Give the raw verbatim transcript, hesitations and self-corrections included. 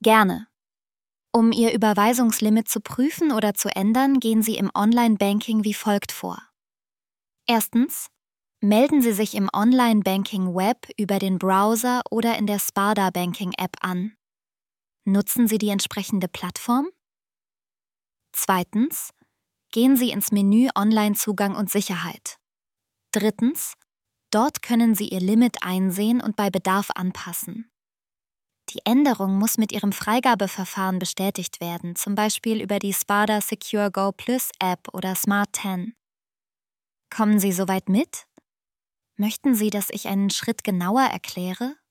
Gerne. Um Ihr Überweisungslimit zu prüfen oder zu ändern, gehen Sie im Online-Banking wie folgt vor. Erstens. Melden Sie sich im Online-Banking Web über den Browser oder in der Sparda Banking App an. Nutzen Sie die entsprechende Plattform? Zweitens. Gehen Sie ins Menü Online-Zugang und Sicherheit. Drittens. Dort können Sie Ihr Limit einsehen und bei Bedarf anpassen. Die Änderung muss mit Ihrem Freigabeverfahren bestätigt werden, zum Beispiel über die Sparda Secure Go Plus App oder Smart zehn. Kommen Sie soweit mit? Möchten Sie, dass ich einen Schritt genauer erkläre?